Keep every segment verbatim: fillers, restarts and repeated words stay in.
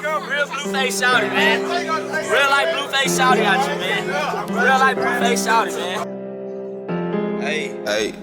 Real Blueface Shawty, man. Real like Blueface Shawty out you, man. Real like Blueface Shawty, man. Hey, hey,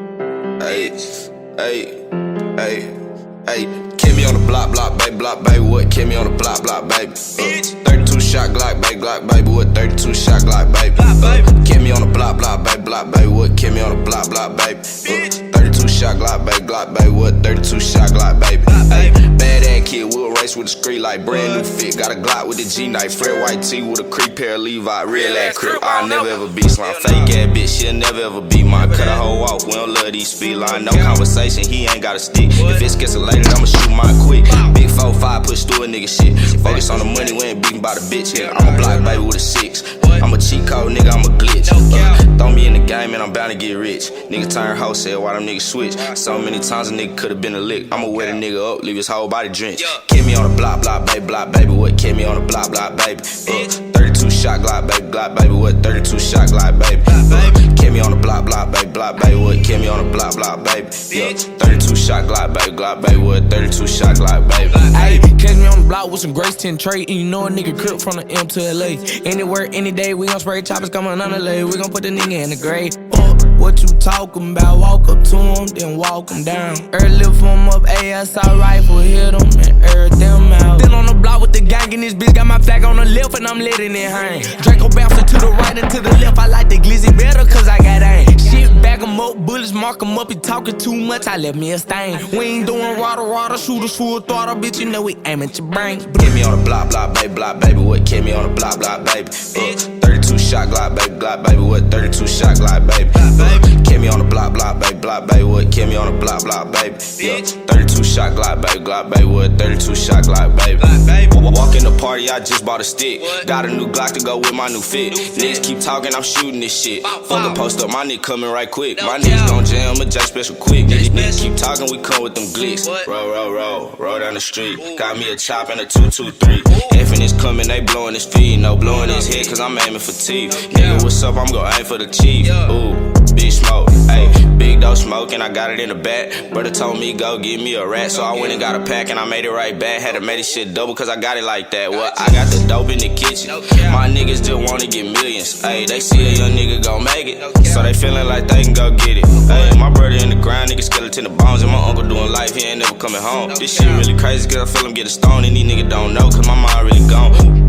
hey, hey, hey, hey. Kill me on the block, block, baby, block, baby. What? Kill me on the block, block, baby. Uh, thirty-two shot Glock, baby, Glock, baby. What? thirty-two shot Glock, baby. Uh, kill me on the block, block, baby, block, baby. What? Kill me on the block, block, baby. Uh, thirty-two shot Glock, baby, Glock, baby. What? thirty-two shot Glock, baby. Hey, bad ass kid, we'll race with the street like brand new fit. Got a Glock with the G knife, Fred white tee with a creep pair of Levi, real ass crib. I'll never ever be slime. Fake ass bitch, she'll never ever be mine. Cut a hoe off, we don't love these speed line. No conversation, he ain't got a stick. If it's escalated, I'ma shoot mine quick. Big four five, push through a nigga shit. Focus on the money, we ain't beating by the bitch. Yeah, I'm a block baby with a six. I'm a cheat code, nigga, I'm a glitch. Uh, throw me in the game and I'm bound to get rich. Nigga turn wholesale while them niggas switch. So many times a nigga could've been a lick. I'ma wet a nigga up, leave his whole body drenched. Kill me on the block, block, baby, block, baby. What? Kill me on the block, block, baby. Uh, thirty-two shot Glock, baby, Glock, baby. What? thirty-two shot Glock, baby. Uh, kill me on the block, block, baby, block, baby. What? Kill me on the block, block, baby. Yeah, thirty-two shot Glock, baby, Glock, baby. What? thirty-two shot Glock, baby. Ayy, catch me on the block with some Grace ten trade, and you know a nigga crip from the M to L A. Anywhere, any day, we gon' spray choppers coming on the lay. We gon' put the nigga in the grave. Uh, what you talking about? Walk up to him, then walk him down. Early lift him up, A S I rifle, hit him and air them out. Then on the block with the gang, and this bitch got my flag on the left, and I'm letting it hang. Draco bouncing to the right and to the left. I like the glizzy better, cause I got aim. Shit, back him up, bullets mark him up. He talking too much, I left me a stain. We ain't doing rada rada, shooters full throttle, bitch. You know we aim at your brain. Kill me on the block, block, baby, block, baby. What? Kill me on the block, block, baby. Uh, thirty-two shot Glock, baby, Glock, baby. What? thirty-two shot Glock, baby. Uh, kill me on the block, block, baby, block, baby. What? Kill me on the block, block, baby. Yeah, thirty-two shot Glock, baby, Glock, baby. What? thirty-two shot Glock, baby. Walk in the party, I just bought a stick. Got a new Glock to go with my new fit. Niggas keep talking, I'm shooting this shit. Fuck a post up, my nigga coming right quick. My niggas gon' jam a J special quick. These niggas keep talking, we come with them glicks. Roll, roll, roll, roll down the street. Got me a chop and a two two three. Effing is coming, they blowing his feet. No blowing his head, cause I'm aiming for teeth. Nigga, what's up? I'm gon' aim for the chief. Ooh, big smoke, ayy, big dope smoke, and I got it in the back. Brother told me go give me a rat, so I went and got a pack and I made it right back. Had to make this shit double cause I got it like that. Well, I got the dope in the kitchen. My niggas just wanna get millions. Ayy, they see a young nigga gon' make it, so they feeling like they can go get it. Ayy, my brother in the ground, nigga skeleton the bones, and my uncle doing life, he ain't never coming home. This shit really crazy cause I feel him get a stone, and these niggas don't know cause my mind really gone.